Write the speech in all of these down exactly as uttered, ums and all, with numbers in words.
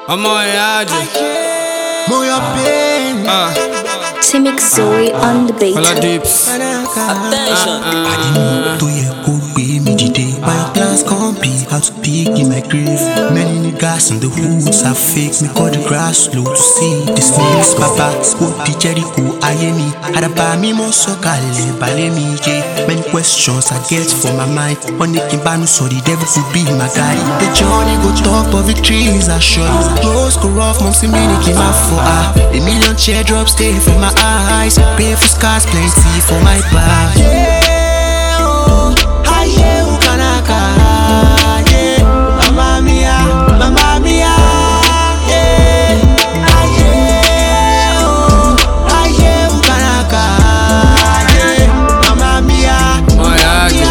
I'm on Yaji. Move your pain. Uh, Timix Zoe on the beat. All our deeps. Attention. To your could be me today. My class can't be how to peak in my grave. Many niggas in the hoods are fake. Me cut the grass slow to see the snakes. Papa, spoke the Jericho, I hear me. Had a buy me more so kale, bale me, yeah. Many questions I get for my mind. On the kimbanu, so the devil could be my guy. The journey go top of victories are short. Close go rough, mom see me came out for her. A million teardrops stay for my eyes. Pay for scars, plenty for my back. Yeah, oh, hi, yeah, ukanaka. Yeah, mama mia, mama mia. Yeah, hi, yeah, oh, hi, yeah, ukanaka. Yeah, mama mia, Oh Yaji.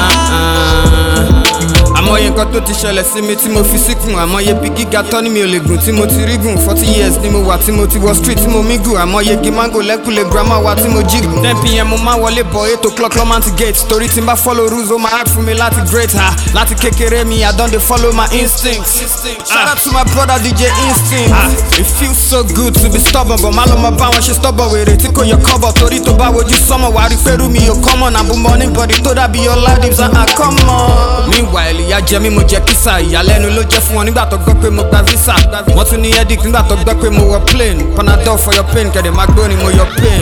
Àmọye nǹkan tó ti ṣẹlẹ̀ sí mi tí mo fi síkùn. Àmọye bí gíga tán ní mi ò lè gùn tí mo ti rí gùn. Forty years ni mo wà tí mo ti wọ street tí mo mí gùn. Àmọye gi mango lẹ́kùlé grandma wa tí mo jí gùn. ten p m mo máa wọlé bọ̀ eight o'clock lọ́ máa ti gate. Torí tí n bá follow rules ó máa act fún mi láti great ha. Láti kékeré mi I don dey follow my instincts. Shout out to my brother D J Instinct. Ah, it feels so good to be stubborn, but má lọ mọ bá wọn ṣe stubborn wèrè tí kò yọ kọ́bọ̀. Torí tó bá wojú sọ́mọ̀ wà rí pẹ̀lú mi ò common. Àbúmọ̀ anybody tó dàbí ọlá dips ah come on. Meanwhile ìyá jẹ mí mo jẹ kísà. Ìyàlẹ́nu ló jẹ́ fún wọn nígbà tó gbọ́ pé mo gba visa. Wọ́n tún ní headache nígbà tó gbọ́ pé mo wọ plane. Panadol for your pain kẹ̀dẹ̀ máa gbó ni mo yọ pain.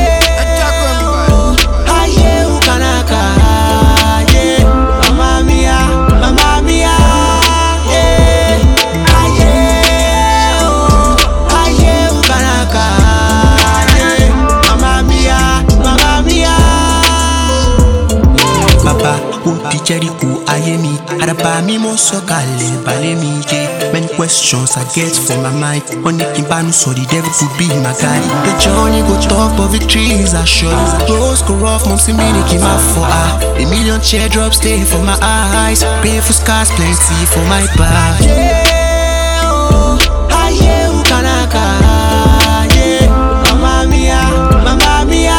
Aye, ukanaka. Yeah, mama mia, mama mia. Yeah, aye, oh, aye, ukanaka. Yeah, mama mia, mama mia. Papa, who the Jericho, I hear me. Had a buy me more so kale, bale me, yeah. Many questions I get for my mind. On the kimbanu, so the devil could be my guy. The journey go top of victories are short. Close go rough, mom see me came out for her. A million teardrops stay for my eyes. Pay for scars, plenty for my back. Yeah, oh, hi, yeah, ukanaka. Yeah, mama mia, mama mia.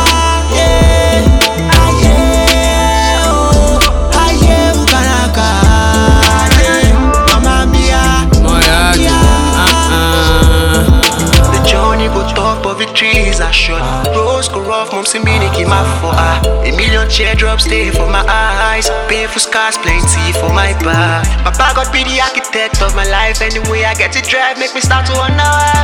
Victories are short. Rose go rough, mom see me came out for her. A million teardrops stay for my eyes. Pay for scars, plenty for my back. Papa God be the architect of my life. Anyway I get to drive, make me start to wonder why.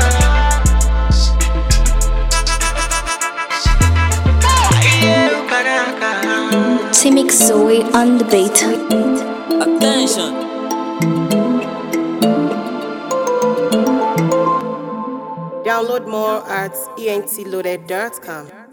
Timix Zoe on the beat. Attention. Download more at e n t loaded dot com.